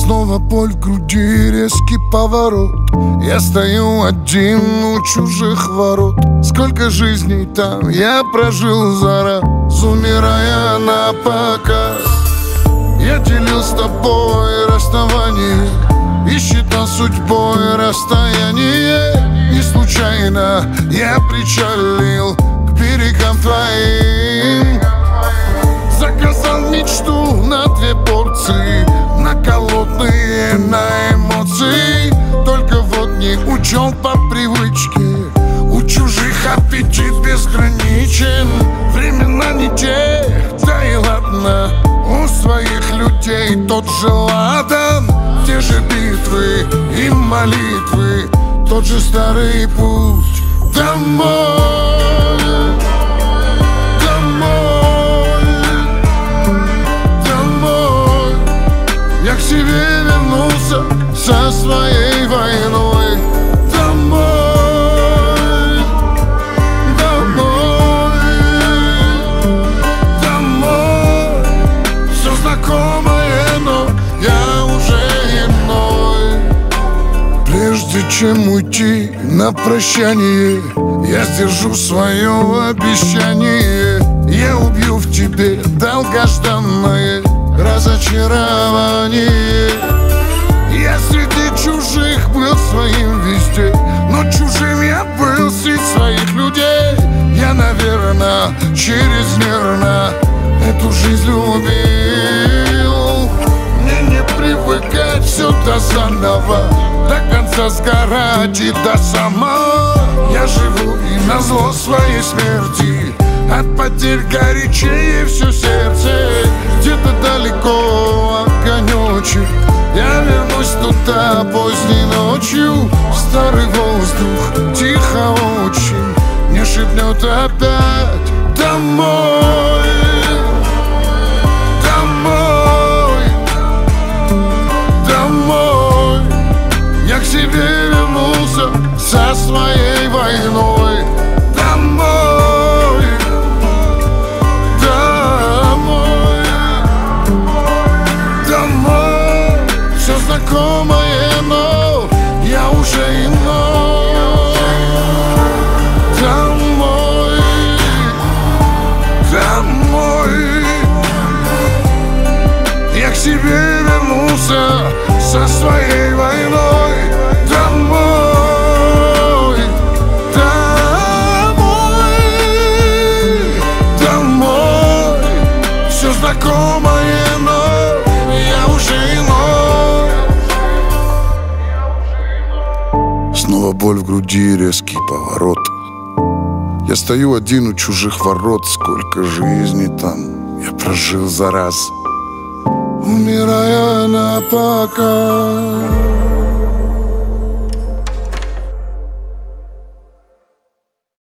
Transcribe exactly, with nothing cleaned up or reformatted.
Снова боль в груди, резкий поворот. Я стою один у чужих ворот. Сколько жизней там я прожил за раз, умирая на показ. Я делил с тобой расставание и считал судьбой расстояние. Не случайно я причалил к берегам твоим. Заказал мечту на две порции, на голодные, на эмоции. Только вот не учел по привычке, у чужих аппетит безграничен. Времена не те, да и ладно. У своих людей тот же ладан, те же битвы и молитвы, тот же старый путь домой. Домой, домой. Я к себе вернулся со своей войной. Домой, домой, домой. Все знакомое, но я уже иной. Прежде чем уйти на прощание, я сдержу свое обещание. Я убью в тебе долгожданное разочарование. Я среди чужих был своим везде, но чужим я был среди своих людей. Я, наверное, чрезмерно эту жизнь любил. Мне не привыкать сюда заново, до конца сгорать и до сама. Я живу и назло своей смерти, от потерь горячее все сердце. Где-то далеко огонечек, я вернусь туда поздней ночью. Старый воздух тихо очень мне шепнет опять: домой, домой, домой. Я к себе вернулся со своей войной. Домой, домой, домой. Все знакомое, но я уже иной. Домой, домой. Я к себе вернулся со своей войной. Домой, домой, домой. Все знакомое, но я уже иной. Снова боль в груди, резкий поворот. Я стою один у чужих ворот. Сколько жизней там я прожил за раз, умирая на показ.